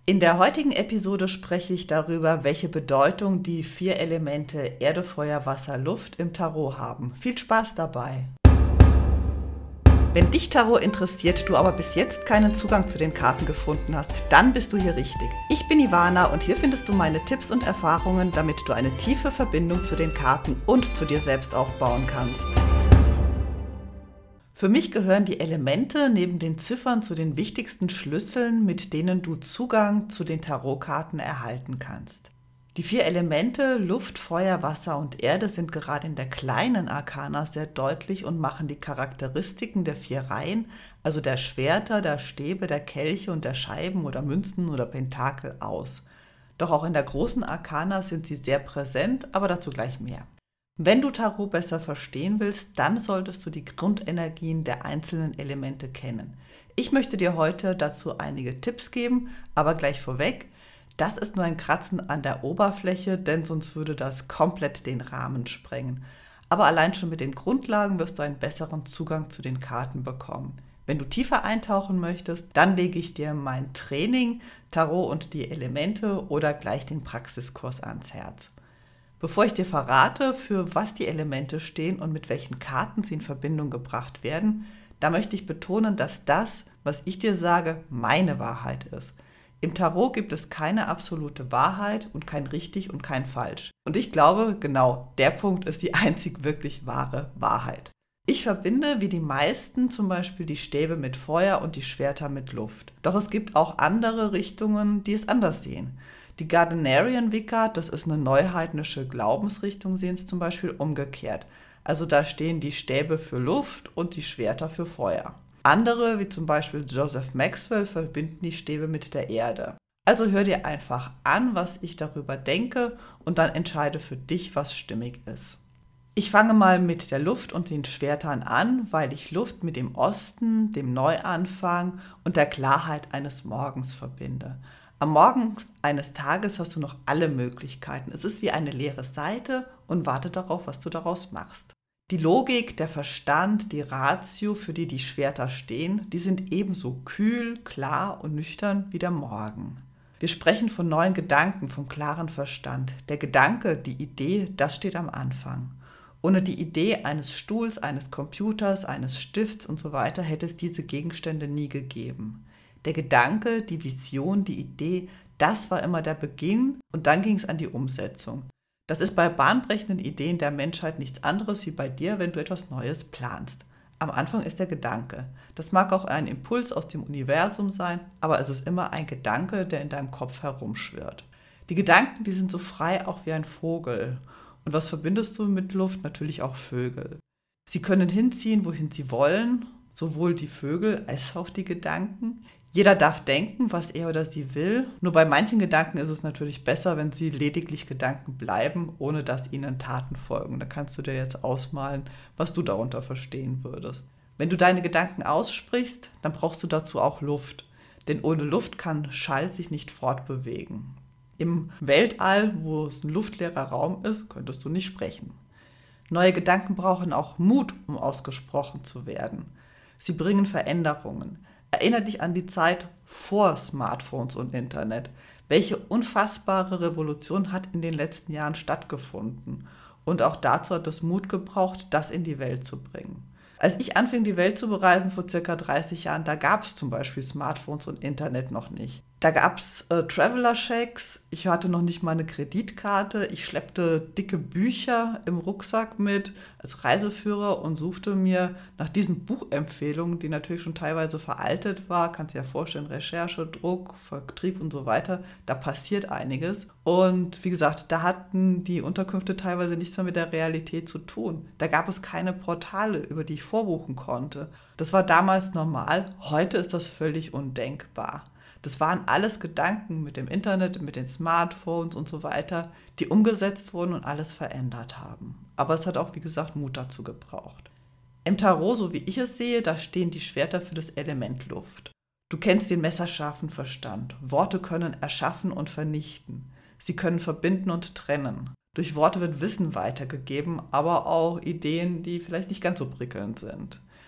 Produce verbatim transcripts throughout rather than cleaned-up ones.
In der heutigen Episode spreche ich darüber, welche Bedeutung die vier Elemente Erde, Feuer, Wasser, Luft im Tarot haben. Viel Spaß dabei! Wenn dich Tarot interessiert, du aber bis jetzt keinen Zugang zu den Karten gefunden hast, dann bist du hier richtig. Ich bin Ivana und hier findest du meine Tipps und Erfahrungen, damit du eine tiefe Verbindung zu den Karten und zu dir selbst aufbauen kannst. Für mich gehören die Elemente neben den Ziffern zu den wichtigsten Schlüsseln, mit denen du Zugang zu den Tarotkarten erhalten kannst. Die vier Elemente Luft, Feuer, Wasser und Erde sind gerade in der kleinen Arkana sehr deutlich und machen die Charakteristiken der vier Reihen, also der Schwerter, der Stäbe, der Kelche und der Scheiben oder Münzen oder Pentakel aus. Doch auch in der großen Arkana sind sie sehr präsent, aber dazu gleich mehr. Wenn du Tarot besser verstehen willst, dann solltest du die Grundenergien der einzelnen Elemente kennen. Ich möchte dir heute dazu einige Tipps geben, aber gleich vorweg, das ist nur ein Kratzen an der Oberfläche, denn sonst würde das komplett den Rahmen sprengen. Aber allein schon mit den Grundlagen wirst du einen besseren Zugang zu den Karten bekommen. Wenn du tiefer eintauchen möchtest, dann lege ich dir mein Training, Tarot und die Elemente oder gleich den Praxiskurs ans Herz. Bevor ich dir verrate, für was die Elemente stehen und mit welchen Karten sie in Verbindung gebracht werden, da möchte ich betonen, dass das, was ich dir sage, meine Wahrheit ist. Im Tarot gibt es keine absolute Wahrheit und kein richtig und kein falsch. Und ich glaube, genau der Punkt ist die einzig wirklich wahre Wahrheit. Ich verbinde, wie die meisten, zum Beispiel die Stäbe mit Feuer und die Schwerter mit Luft. Doch es gibt auch andere Richtungen, die es anders sehen. Die Gardnerian Wicca, das ist eine neuheidnische Glaubensrichtung, sehen es zum Beispiel umgekehrt. Also da stehen die Stäbe für Luft und die Schwerter für Feuer. Andere, wie zum Beispiel Joseph Maxwell, verbinden die Stäbe mit der Erde. Also hör dir einfach an, was ich darüber denke und dann entscheide für dich, was stimmig ist. Ich fange mal mit der Luft und den Schwertern an, weil ich Luft mit dem Osten, dem Neuanfang und der Klarheit eines Morgens verbinde. Am Morgen eines Tages hast du noch alle Möglichkeiten. Es ist wie eine leere Seite und wartet darauf, was du daraus machst. Die Logik, der Verstand, die Ratio, für die die Schwerter stehen, die sind ebenso kühl, klar und nüchtern wie der Morgen. Wir sprechen von neuen Gedanken, vom klaren Verstand. Der Gedanke, die Idee, das steht am Anfang. Ohne die Idee eines Stuhls, eines Computers, eines Stifts und so weiter hätte es diese Gegenstände nie gegeben. Der Gedanke, die Vision, die Idee, das war immer der Beginn und dann ging es an die Umsetzung. Das ist bei bahnbrechenden Ideen der Menschheit nichts anderes wie bei dir, wenn du etwas Neues planst. Am Anfang ist der Gedanke. Das mag auch ein Impuls aus dem Universum sein, aber es ist immer ein Gedanke, der in deinem Kopf herumschwirrt. Die Gedanken, die sind so frei auch wie ein Vogel. Und was verbindest du mit Luft? Natürlich auch Vögel. Sie können hinziehen, wohin sie wollen, sowohl die Vögel als auch die Gedanken. Jeder darf denken, was er oder sie will. Nur bei manchen Gedanken ist es natürlich besser, wenn sie lediglich Gedanken bleiben, ohne dass ihnen Taten folgen. Da kannst du dir jetzt ausmalen, was du darunter verstehen würdest. Wenn du deine Gedanken aussprichst, dann brauchst du dazu auch Luft. Denn ohne Luft kann Schall sich nicht fortbewegen. Im Weltall, wo es ein luftleerer Raum ist, könntest du nicht sprechen. Neue Gedanken brauchen auch Mut, um ausgesprochen zu werden. Sie bringen Veränderungen. Erinnere dich an die Zeit vor Smartphones und Internet. Welche unfassbare Revolution hat in den letzten Jahren stattgefunden? Und auch dazu hat es Mut gebraucht, das in die Welt zu bringen. Als ich anfing, die Welt zu bereisen vor circa dreißig Jahren, da gab es zum Beispiel Smartphones und Internet noch nicht. Da gab es äh, Traveler-Checks, ich hatte noch nicht mal eine Kreditkarte, ich schleppte dicke Bücher im Rucksack mit als Reiseführer und suchte mir nach diesen Buchempfehlungen, die natürlich schon teilweise veraltet war, kannst dir ja vorstellen, Recherche, Druck, Vertrieb und so weiter, da passiert einiges. Und wie gesagt, da hatten die Unterkünfte teilweise nichts mehr mit der Realität zu tun. Da gab es keine Portale, über die ich vorbuchen konnte. Das war damals normal, heute ist das völlig undenkbar. Das waren alles Gedanken mit dem Internet, mit den Smartphones und so weiter, die umgesetzt wurden und alles verändert haben. Aber es hat auch, wie gesagt, Mut dazu gebraucht. Im Tarot, so wie ich es sehe, da stehen die Schwerter für das Element Luft. Du kennst den messerscharfen Verstand. Worte können erschaffen und vernichten. Sie können verbinden und trennen. Durch Worte wird Wissen weitergegeben, aber auch Ideen, die vielleicht nicht ganz so prickelnd sind.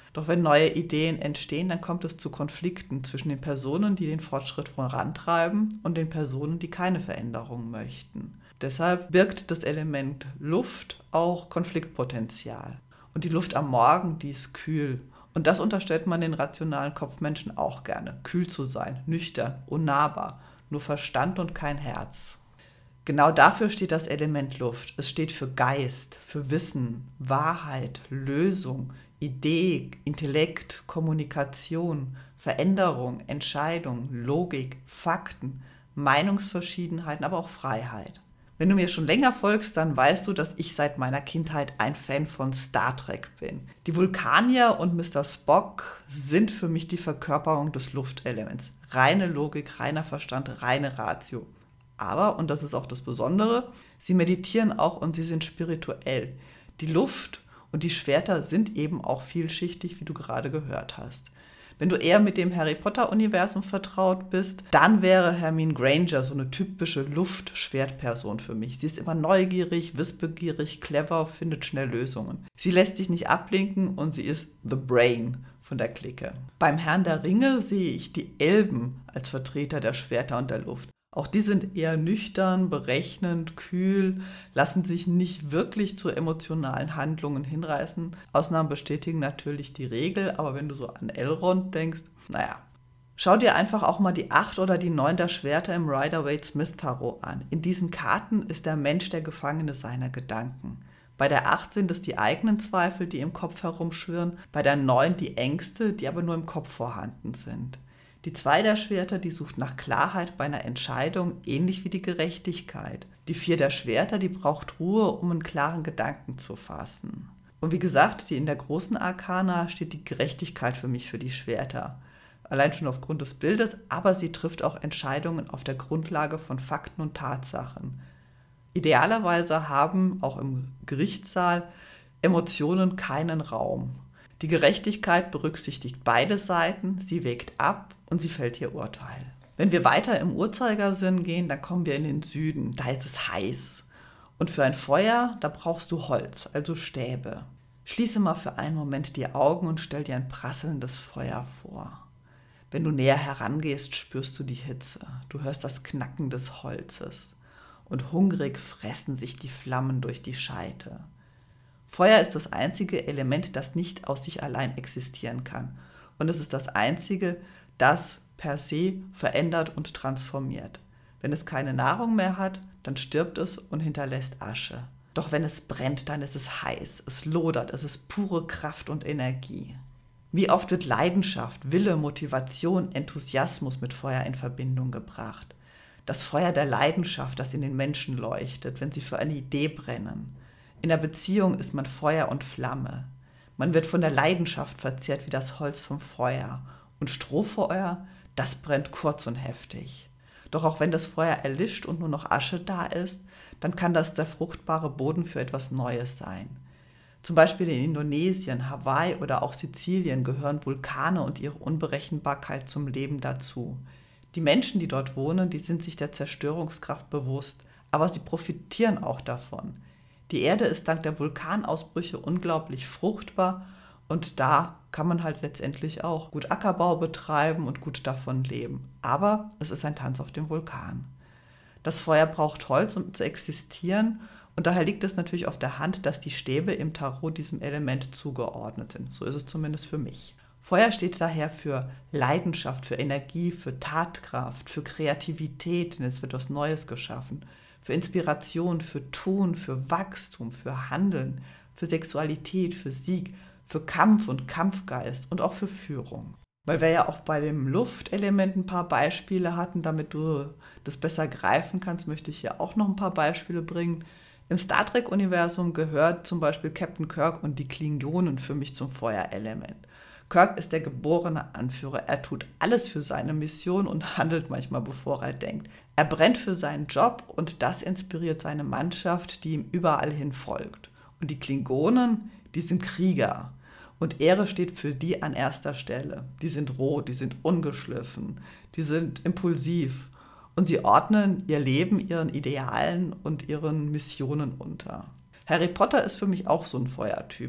Doch wenn neue Ideen entstehen, dann kommt es zu Konflikten zwischen den Personen, die den Fortschritt vorantreiben und den Personen, die keine Veränderung möchten. Deshalb birgt das Element Luft auch Konfliktpotenzial. Und die Luft am Morgen, die ist kühl. Und das unterstellt man den rationalen Kopfmenschen auch gerne. Kühl zu sein, nüchtern, unnahbar, nur Verstand und kein Herz. Genau dafür steht das Element Luft. Es steht für Geist, für Wissen, Wahrheit, Lösung, Idee, Intellekt, Kommunikation, Veränderung, Entscheidung, Logik, Fakten, Meinungsverschiedenheiten, aber auch Freiheit. Wenn du mir schon länger folgst, dann weißt du, dass ich seit meiner Kindheit ein Fan von Star Trek bin. Die Vulkanier und Mister Spock sind für mich die Verkörperung des Luftelements. Reine Logik, reiner Verstand, reine Ratio. Aber, und das ist auch das Besondere, sie meditieren auch und sie sind spirituell. Die Luft und die Schwerter sind eben auch vielschichtig, wie du gerade gehört hast. Wenn du eher mit dem Harry-Potter-Universum vertraut bist, dann wäre Hermine Granger so eine typische Luft-Schwertperson für mich. Sie ist immer neugierig, wissbegierig, clever, findet schnell Lösungen. Sie lässt sich nicht ablenken und sie ist the brain von der Clique. Beim Herrn der Ringe sehe ich die Elben als Vertreter der Schwerter und der Luft. Auch die sind eher nüchtern, berechnend, kühl, lassen sich nicht wirklich zu emotionalen Handlungen hinreißen. Ausnahmen bestätigen natürlich die Regel, aber wenn du so an Elrond denkst, naja. Schau dir einfach auch mal die acht oder die neun der Schwerter im Rider-Waite-Smith-Tarot an. In diesen Karten ist der Mensch der Gefangene seiner Gedanken. Bei der acht sind es die eigenen Zweifel, die im Kopf herumschwirren, bei der neun die Ängste, die aber nur im Kopf vorhanden sind. Die zwei der Schwerter, die sucht nach Klarheit bei einer Entscheidung, ähnlich wie die Gerechtigkeit. Die vier der Schwerter, die braucht Ruhe, um einen klaren Gedanken zu fassen. Und wie gesagt, die in der großen Arkana steht die Gerechtigkeit für mich für die Schwerter. Allein schon aufgrund des Bildes, aber sie trifft auch Entscheidungen auf der Grundlage von Fakten und Tatsachen. Idealerweise haben, auch im Gerichtssaal, Emotionen keinen Raum. Die Gerechtigkeit berücksichtigt beide Seiten, sie wägt ab und sie fällt ihr Urteil. Wenn wir weiter im Uhrzeigersinn gehen, dann kommen wir in den Süden. Da ist es heiß. Und für ein Feuer, da brauchst du Holz, also Stäbe. Schließe mal für einen Moment die Augen und stell dir ein prasselndes Feuer vor. Wenn du näher herangehst, spürst du die Hitze. Du hörst das Knacken des Holzes. Und hungrig fressen sich die Flammen durch die Scheite. Feuer ist das einzige Element, das nicht aus sich allein existieren kann. Und es ist das einzige, das per se verändert und transformiert. Wenn es keine Nahrung mehr hat, dann stirbt es und hinterlässt Asche. Doch wenn es brennt, dann ist es heiß, es lodert, es ist pure Kraft und Energie. Wie oft wird Leidenschaft, Wille, Motivation, Enthusiasmus mit Feuer in Verbindung gebracht? Das Feuer der Leidenschaft, das in den Menschen leuchtet, wenn sie für eine Idee brennen. In der Beziehung ist man Feuer und Flamme. Man wird von der Leidenschaft verzehrt wie das Holz vom Feuer. Und Strohfeuer, das brennt kurz und heftig. Doch auch wenn das Feuer erlischt und nur noch Asche da ist, dann kann das der fruchtbare Boden für etwas Neues sein. Zum Beispiel in Indonesien, Hawaii oder auch Sizilien gehören Vulkane und ihre Unberechenbarkeit zum Leben dazu. Die Menschen, die dort wohnen, die sind sich der Zerstörungskraft bewusst, aber sie profitieren auch davon. Die Erde ist dank der Vulkanausbrüche unglaublich fruchtbar und da kann man halt letztendlich auch gut Ackerbau betreiben und gut davon leben. Aber es ist ein Tanz auf dem Vulkan. Das Feuer braucht Holz, um zu existieren und daher liegt es natürlich auf der Hand, dass die Stäbe im Tarot diesem Element zugeordnet sind. So ist es zumindest für mich. Feuer steht daher für Leidenschaft, für Energie, für Tatkraft, für Kreativität, denn es wird was Neues geschaffen. Für Inspiration, für Tun, für Wachstum, für Handeln, für Sexualität, für Sieg, für Kampf und Kampfgeist und auch für Führung. Weil wir ja auch bei dem Luftelement ein paar Beispiele hatten, damit du das besser greifen kannst, möchte ich hier auch noch ein paar Beispiele bringen. Im Star Trek-Universum gehört zum Beispiel Captain Kirk und die Klingonen für mich zum Feuerelement. Kirk ist der geborene Anführer. Er tut alles für seine Mission und handelt manchmal, bevor er denkt. Er brennt für seinen Job und das inspiriert seine Mannschaft, die ihm überall hin folgt. Und die Klingonen, die sind Krieger. Und Ehre steht für die an erster Stelle. Die sind roh, die sind ungeschliffen, die sind impulsiv. Und sie ordnen ihr Leben ihren Idealen und ihren Missionen unter. Harry Potter ist für mich auch so ein Feuertyp.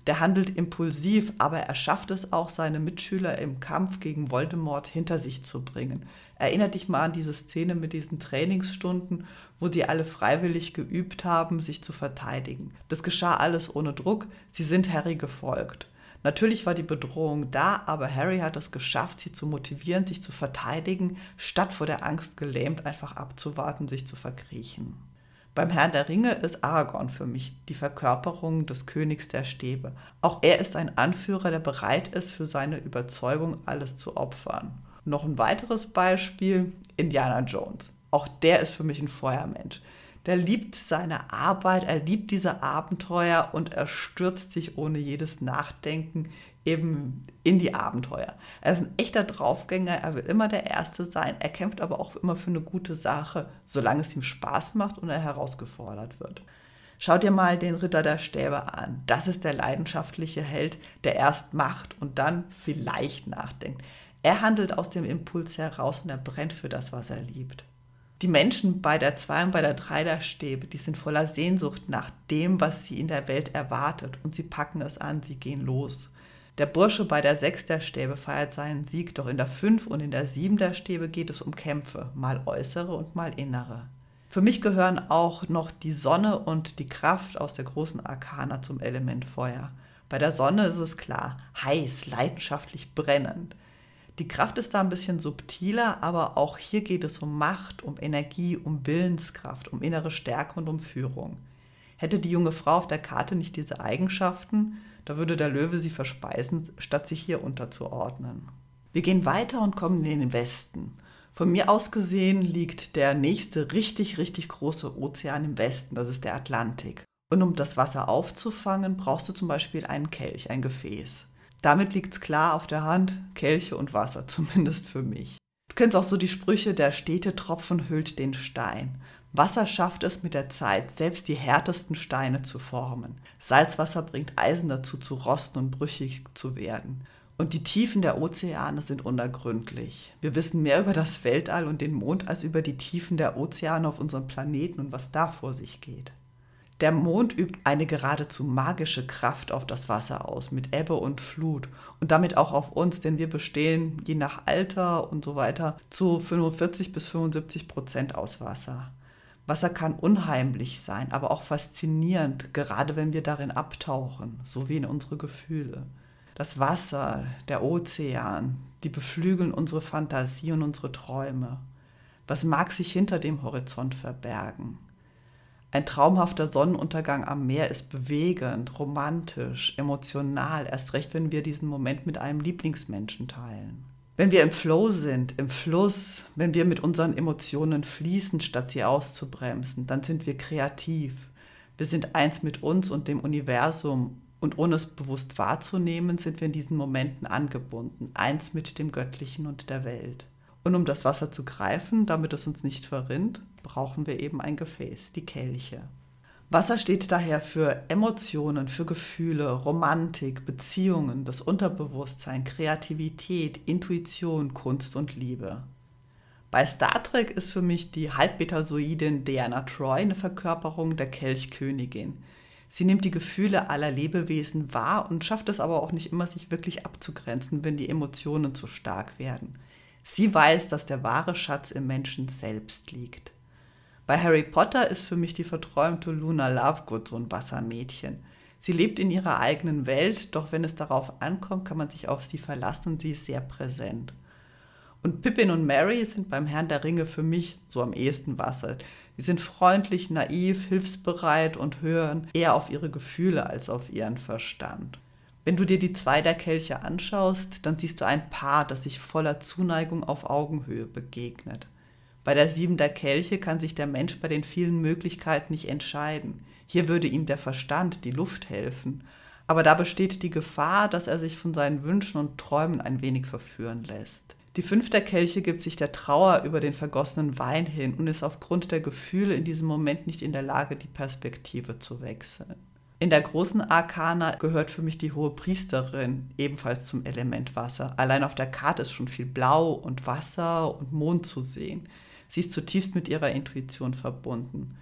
Der handelt impulsiv, aber er schafft es auch, seine Mitschüler im Kampf gegen Voldemort hinter sich zu bringen. Erinnert dich mal an diese Szene mit diesen Trainingsstunden, wo die alle freiwillig geübt haben, sich zu verteidigen. Das geschah alles ohne Druck, sie sind Harry gefolgt. Natürlich war die Bedrohung da, aber Harry hat es geschafft, sie zu motivieren, sich zu verteidigen, statt vor der Angst gelähmt einfach abzuwarten, sich zu verkriechen. Beim Herrn der Ringe ist Aragorn für mich die Verkörperung des Königs der Stäbe. Auch er ist ein Anführer, der bereit ist, für seine Überzeugung alles zu opfern. Noch ein weiteres Beispiel, Indiana Jones. Auch der ist für mich ein Feuermensch. Der liebt seine Arbeit, er liebt diese Abenteuer und er stürzt sich ohne jedes Nachdenken eben in die Abenteuer. Er ist ein echter Draufgänger, er will immer der Erste sein, er kämpft aber auch immer für eine gute Sache, solange es ihm Spaß macht und er herausgefordert wird. Schau dir mal den Ritter der Stäbe an. Das ist der leidenschaftliche Held, der erst macht und dann vielleicht nachdenkt. Er handelt aus dem Impuls heraus und er brennt für das, was er liebt. Die Menschen bei der zwei und bei der drei der Stäbe, die sind voller Sehnsucht nach dem, was sie in der Welt erwartet und sie packen es an, sie gehen los. Der Bursche bei der sechs der Stäbe feiert seinen Sieg, doch in der fünf und in der sieben der Stäbe geht es um Kämpfe, mal äußere und mal innere. Für mich gehören auch noch die Sonne und die Kraft aus der großen Arkana zum Element Feuer. Bei der Sonne ist es klar, heiß, leidenschaftlich, brennend. Die Kraft ist da ein bisschen subtiler, aber auch hier geht es um Macht, um Energie, um Willenskraft, um innere Stärke und um Führung. Hätte die junge Frau auf der Karte nicht diese Eigenschaften, da würde der Löwe sie verspeisen, statt sich hier unterzuordnen. Wir gehen weiter und kommen in den Westen. Von mir aus gesehen liegt der nächste richtig, richtig große Ozean im Westen, das ist der Atlantik. Und um das Wasser aufzufangen, brauchst du zum Beispiel einen Kelch, ein Gefäß. Damit liegt es klar auf der Hand, Kelche und Wasser, zumindest für mich. Du kennst auch so die Sprüche, der stete Tropfen hüllt den Stein. Wasser schafft es mit der Zeit, selbst die härtesten Steine zu formen. Salzwasser bringt Eisen dazu, zu rosten und brüchig zu werden. Und die Tiefen der Ozeane sind unergründlich. Wir wissen mehr über das Weltall und den Mond als über die Tiefen der Ozeane auf unserem Planeten und was da vor sich geht. Der Mond übt eine geradezu magische Kraft auf das Wasser aus, mit Ebbe und Flut und damit auch auf uns, denn wir bestehen je nach Alter und so weiter zu fünfundvierzig bis fünfundsiebzig Prozent aus Wasser. Wasser kann unheimlich sein, aber auch faszinierend, gerade wenn wir darin abtauchen, so wie in unsere Gefühle. Das Wasser, der Ozean, die beflügeln unsere Fantasie und unsere Träume. Was mag sich hinter dem Horizont verbergen? Ein traumhafter Sonnenuntergang am Meer ist bewegend, romantisch, emotional, erst recht, wenn wir diesen Moment mit einem Lieblingsmenschen teilen. Wenn wir im Flow sind, im Fluss, wenn wir mit unseren Emotionen fließen, statt sie auszubremsen, dann sind wir kreativ. Wir sind eins mit uns und dem Universum und ohne es bewusst wahrzunehmen, sind wir in diesen Momenten angebunden, eins mit dem Göttlichen und der Welt. Und um das Wasser zu greifen, damit es uns nicht verrinnt, brauchen wir eben ein Gefäß, die Kelche. Wasser steht daher für Emotionen, für Gefühle, Romantik, Beziehungen, das Unterbewusstsein, Kreativität, Intuition, Kunst und Liebe. Bei Star Trek ist für mich die Halbbetazoidin Deanna Troi eine Verkörperung der Kelchkönigin. Sie nimmt die Gefühle aller Lebewesen wahr und schafft es aber auch nicht immer, sich wirklich abzugrenzen, wenn die Emotionen zu stark werden. Sie weiß, dass der wahre Schatz im Menschen selbst liegt. Bei Harry Potter ist für mich die verträumte Luna Lovegood so ein Wassermädchen. Sie lebt in ihrer eigenen Welt, doch wenn es darauf ankommt, kann man sich auf sie verlassen und sie ist sehr präsent. Und Pippin und Merry sind beim Herrn der Ringe für mich so am ehesten Wasser. Sie sind freundlich, naiv, hilfsbereit und hören eher auf ihre Gefühle als auf ihren Verstand. Wenn du dir die zwei der Kelche anschaust, dann siehst du ein Paar, das sich voller Zuneigung auf Augenhöhe begegnet. Bei der sieben der Kelche kann sich der Mensch bei den vielen Möglichkeiten nicht entscheiden. Hier würde ihm der Verstand, die Luft helfen. Aber da besteht die Gefahr, dass er sich von seinen Wünschen und Träumen ein wenig verführen lässt. Die fünf der Kelche gibt sich der Trauer über den vergossenen Wein hin und ist aufgrund der Gefühle in diesem Moment nicht in der Lage, die Perspektive zu wechseln. In der großen Arkana gehört für mich die Hohepriesterin ebenfalls zum Element Wasser. Allein auf der Karte ist schon viel Blau und Wasser und Mond zu sehen. Sie ist zutiefst mit ihrer Intuition verbunden.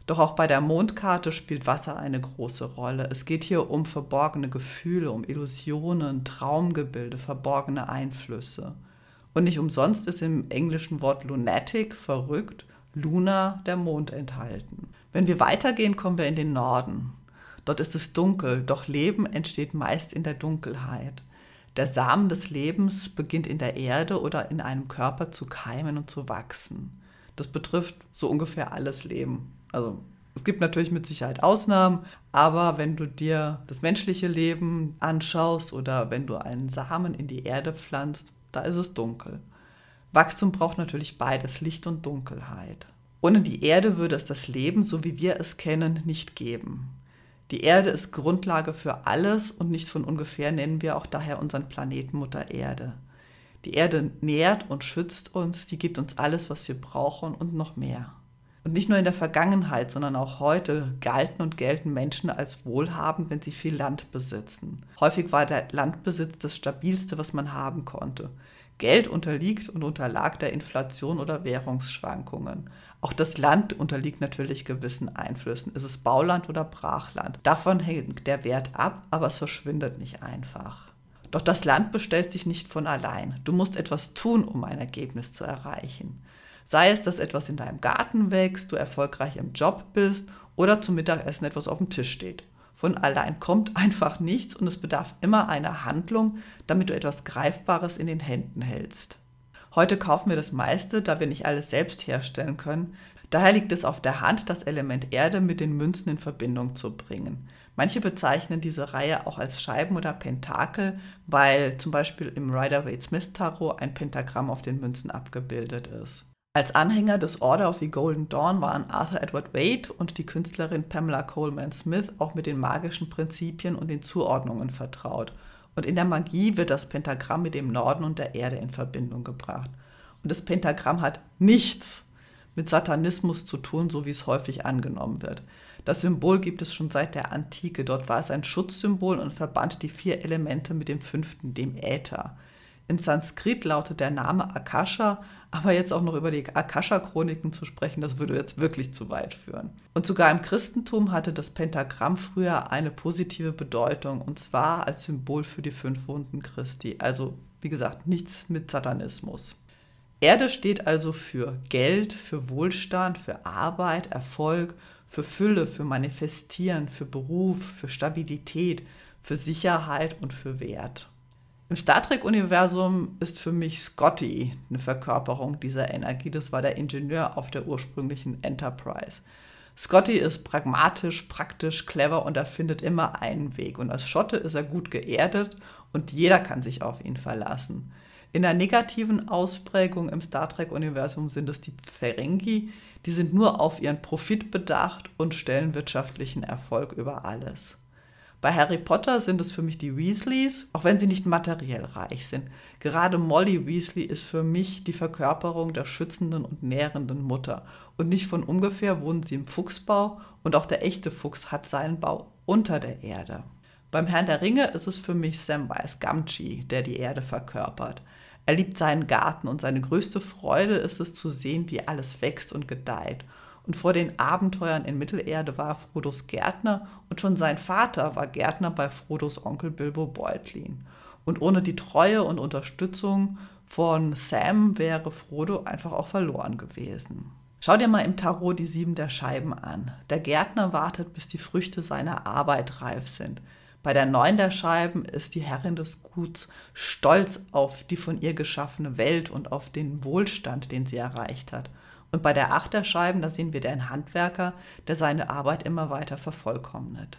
Doch auch bei der Mondkarte spielt Wasser eine große Rolle. Es geht hier um verborgene Gefühle, um Illusionen, Traumgebilde, verborgene Einflüsse. Und nicht umsonst ist im englischen Wort lunatic, verrückt, Luna, der Mond enthalten. Wenn wir weitergehen, kommen wir in den Norden. Dort ist es dunkel, doch Leben entsteht meist in der Dunkelheit. Der Samen des Lebens beginnt in der Erde oder in einem Körper zu keimen und zu wachsen. Das betrifft so ungefähr alles Leben. Also es gibt natürlich mit Sicherheit Ausnahmen, aber wenn du dir das menschliche Leben anschaust oder wenn du einen Samen in die Erde pflanzt, da ist es dunkel. Wachstum braucht natürlich beides, Licht und Dunkelheit. Ohne die Erde würde es das Leben, so wie wir es kennen, nicht geben. Die Erde ist Grundlage für alles und nicht von ungefähr nennen wir auch daher unseren Planeten Mutter Erde. Die Erde nährt und schützt uns, die gibt uns alles, was wir brauchen und noch mehr. Und nicht nur in der Vergangenheit, sondern auch heute galten und gelten Menschen als wohlhabend, wenn sie viel Land besitzen. Häufig war der Landbesitz das Stabilste, was man haben konnte. Geld unterliegt und unterlag der Inflation oder Währungsschwankungen. Auch das Land unterliegt natürlich gewissen Einflüssen. Ist es Bauland oder Brachland? Davon hängt der Wert ab, aber es verschwindet nicht einfach. Doch das Land bestellt sich nicht von allein. Du musst etwas tun, um ein Ergebnis zu erreichen. Sei es, dass etwas in deinem Garten wächst, du erfolgreich im Job bist oder zum Mittagessen etwas auf dem Tisch steht. Von allein kommt einfach nichts und es bedarf immer einer Handlung, damit du etwas Greifbares in den Händen hältst. Heute kaufen wir das meiste, da wir nicht alles selbst herstellen können. Daher liegt es auf der Hand, das Element Erde mit den Münzen in Verbindung zu bringen. Manche bezeichnen diese Reihe auch als Scheiben oder Pentakel, weil zum Beispiel im Rider-Waite-Smith-Tarot ein Pentagramm auf den Münzen abgebildet ist. Als Anhänger des Order of the Golden Dawn waren Arthur Edward Waite und die Künstlerin Pamela Coleman Smith auch mit den magischen Prinzipien und den Zuordnungen vertraut. Und in der Magie wird das Pentagramm mit dem Norden und der Erde in Verbindung gebracht. Und das Pentagramm hat nichts mit Satanismus zu tun, so wie es häufig angenommen wird. Das Symbol gibt es schon seit der Antike. Dort war es ein Schutzsymbol und verband die vier Elemente mit dem fünften, dem Äther. In Sanskrit lautet der Name Akasha, aber jetzt auch noch über die Akasha-Chroniken zu sprechen, das würde jetzt wirklich zu weit führen. Und sogar im Christentum hatte das Pentagramm früher eine positive Bedeutung, und zwar als Symbol für die fünf Wunden Christi. Also, wie gesagt, nichts mit Satanismus. Erde steht also für Geld, für Wohlstand, für Arbeit, Erfolg, für Fülle, für Manifestieren, für Beruf, für Stabilität, für Sicherheit und für Wert. Im Star Trek-Universum ist für mich Scotty eine Verkörperung dieser Energie. Das war der Ingenieur auf der ursprünglichen Enterprise. Scotty ist pragmatisch, praktisch, clever und er findet immer einen Weg. Und als Schotte ist er gut geerdet und jeder kann sich auf ihn verlassen. In der negativen Ausprägung im Star Trek-Universum sind es die Ferengi, die sind nur auf ihren Profit bedacht und stellen wirtschaftlichen Erfolg über alles. Bei Harry Potter sind es für mich die Weasleys, auch wenn sie nicht materiell reich sind. Gerade Molly Weasley ist für mich die Verkörperung der schützenden und nährenden Mutter. Und nicht von ungefähr wohnen sie im Fuchsbau und auch der echte Fuchs hat seinen Bau unter der Erde. Beim Herrn der Ringe ist es für mich Samwise Gamgee, der die Erde verkörpert. Er liebt seinen Garten und seine größte Freude ist es zu sehen, wie alles wächst und gedeiht. Und vor den Abenteuern in Mittelerde war Frodos Gärtner und schon sein Vater war Gärtner bei Frodos Onkel Bilbo Beutlin. Und ohne die Treue und Unterstützung von Sam wäre Frodo einfach auch verloren gewesen. Schau dir mal im Tarot die sieben der Scheiben an. Der Gärtner wartet, bis die Früchte seiner Arbeit reif sind. Bei der neun der Scheiben ist die Herrin des Guts stolz auf die von ihr geschaffene Welt und auf den Wohlstand, den sie erreicht hat. Und bei der acht der Scheiben, da sehen wir den Handwerker, der seine Arbeit immer weiter vervollkommnet.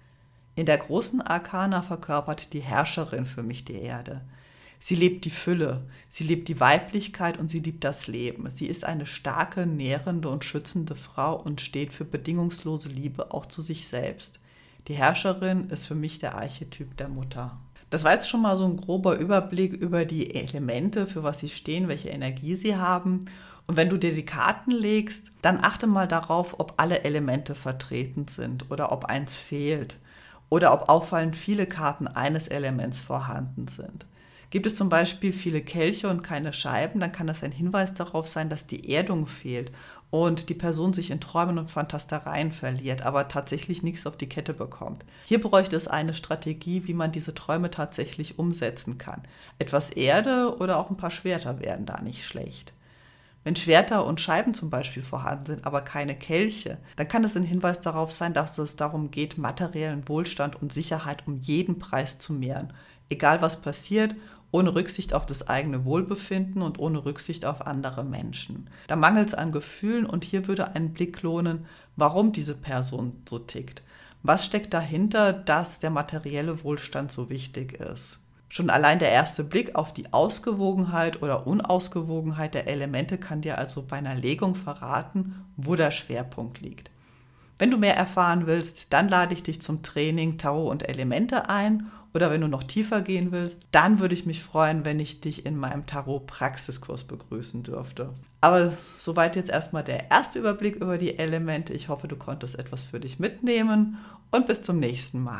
In der großen Arkana verkörpert die Herrscherin für mich die Erde. Sie lebt die Fülle, sie lebt die Weiblichkeit und sie liebt das Leben. Sie ist eine starke, nährende und schützende Frau und steht für bedingungslose Liebe auch zu sich selbst. Die Herrscherin ist für mich der Archetyp der Mutter. Das war jetzt schon mal so ein grober Überblick über die Elemente, für was sie stehen, welche Energie sie haben. Und wenn du dir die Karten legst, dann achte mal darauf, ob alle Elemente vertreten sind oder ob eins fehlt oder ob auffallend viele Karten eines Elements vorhanden sind. Gibt es zum Beispiel viele Kelche und keine Scheiben, dann kann das ein Hinweis darauf sein, dass die Erdung fehlt und die Person sich in Träumen und Fantastereien verliert, aber tatsächlich nichts auf die Kette bekommt. Hier bräuchte es eine Strategie, wie man diese Träume tatsächlich umsetzen kann. Etwas Erde oder auch ein paar Schwerter wären da nicht schlecht. Wenn Schwerter und Scheiben zum Beispiel vorhanden sind, aber keine Kelche, dann kann es ein Hinweis darauf sein, dass es darum geht, materiellen Wohlstand und Sicherheit um jeden Preis zu mehren. Egal was passiert, ohne Rücksicht auf das eigene Wohlbefinden und ohne Rücksicht auf andere Menschen. Da mangelt es an Gefühlen und hier würde ein Blick lohnen, warum diese Person so tickt. Was steckt dahinter, dass der materielle Wohlstand so wichtig ist? Schon allein der erste Blick auf die Ausgewogenheit oder Unausgewogenheit der Elemente kann dir also bei einer Legung verraten, wo der Schwerpunkt liegt. Wenn du mehr erfahren willst, dann lade ich dich zum Training Tarot und Elemente ein. Oder wenn du noch tiefer gehen willst, dann würde ich mich freuen, wenn ich dich in meinem Tarot-Praxiskurs begrüßen dürfte. Aber soweit jetzt erstmal der erste Überblick über die Elemente. Ich hoffe, du konntest etwas für dich mitnehmen und bis zum nächsten Mal.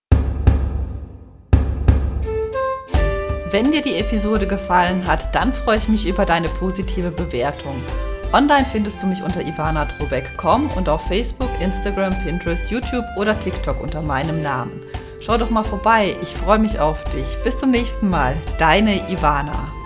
Wenn dir die Episode gefallen hat, dann freue ich mich über deine positive Bewertung. Online findest du mich unter ivana drobek punkt com und auf Facebook, Instagram, Pinterest, YouTube oder TikTok unter meinem Namen. Schau doch mal vorbei, ich freue mich auf dich. Bis zum nächsten Mal, deine Ivana.